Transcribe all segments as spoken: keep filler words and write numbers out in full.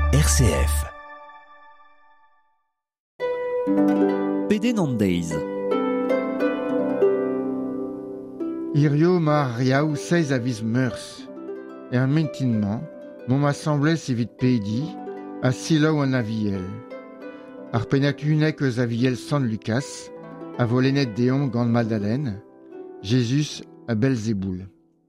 R C F. Peden an deiz. Irio ma riaou seiz a viz meurs. E an mentinman, mon m'assemblez evit pedi, a silaou an aviel. Ar penat unek eus aviel San Lucas, a volenet deomp gant Madeleine, Jesus a Belzeboul.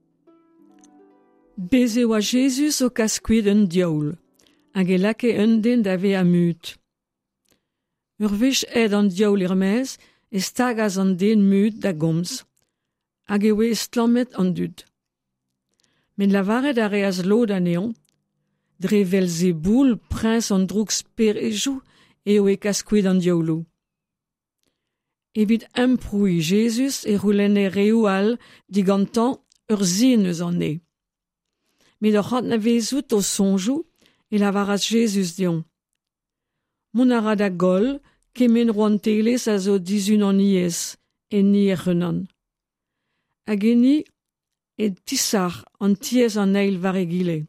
Beze oa Jesus o kaskuit un dioul, hag e lake un den da ve amut. Ur vech ed an dioul irmez, e stagaz an den mut da gomz, hag e oe estlammet an dud. Men lavaret a reaz lod aneon, dre Belzeboul prins an droug sperejou e oe kaskuit an dioulou. Evit emproui Jesus e roulenne reou al digantan ur zin eus an e. Met ur c'hant na vezout o sonjou e lavaras Jesus dion. Mon a ra da gol kemen roan telez a zo dizun an iez e ni e c'heunan. Hag eni e tisar an tiez an eil var e gile.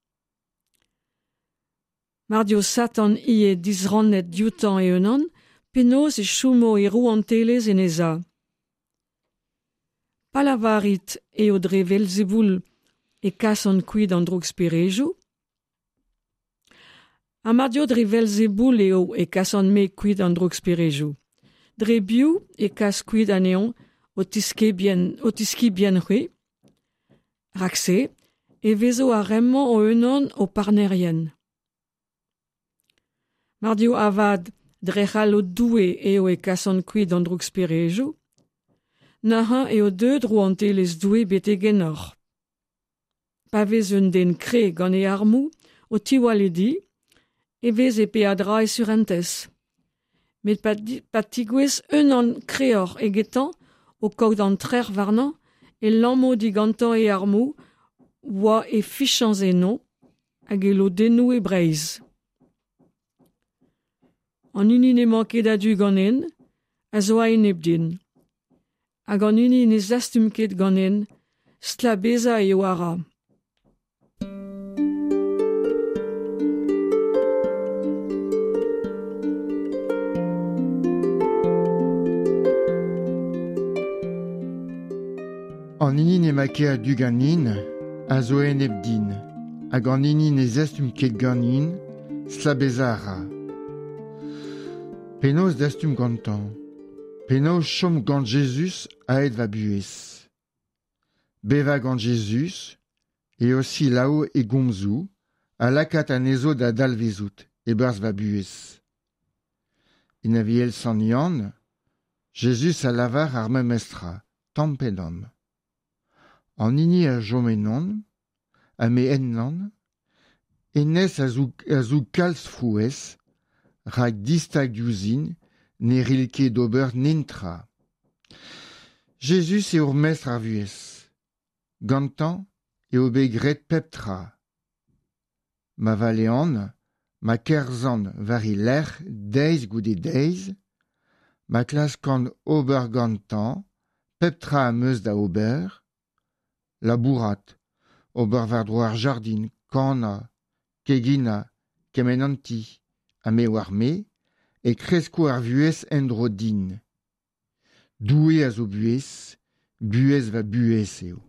Mardio satan ie dizrannet dioutan e unan, penaos e choumo e rou an telez en eza. Palavarit e o dre Belzeboul e kas an kuit an droug spirejou. A mardio dre Belzeboul eo e kas an me kuit an droug spirejou. Dre biou e kas kuit aneon o tiski bien, o tiski bien hwe. Rakse, e vezo a remman o unan o parnerien. Mardio avad drechal o doue eo e kas an kuit an droug spirejou. Nahan eo deud ro an telez doue bete genor. Pa vez un den kre gant e armou o tiwaledi, e vez e pe adra e surentez. Met pat tigwez un an kreor e getan o kog an trer varnan e lammo digantan e armou oa e fichans e non hag e lo denou e breiz. An unin e manket a du gant en, a zo a en ebdin. Hag an unin e zastum ket gant en, stla beza e o ara. An inin e make a du gant nin, a zo en ebdin, hag an inin e zastum ket gant nin, stla beza ara. Penaos dastum gantan, penaos chom gant Jesus a aet va buez. Beva gant Jesus, e osi lao e gomzou, a lakat an ezo da dalvezout, e barz va buez. En aviel San Yann, Jesus a lavar ar memestra, tampedam. An ini a jomenon, a me ennan, enez a zou, a zou kalz frouez, rak distag diouzin, ne rilke d'ober nintra. Jesus e ur mestre ar vuez. Gantan e obe gret peptra. Ma valean, ma kerzan vari l'er deiz goude deiz, ma klas kan ober gantan, peptra a meus da ober, la bourrat, ober var dro ar jardin, kana, kegina, kemenanti, a me war me, e kresko ar vuez endro din. Doue a zo buez, buez va buez eo.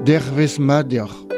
dervez mader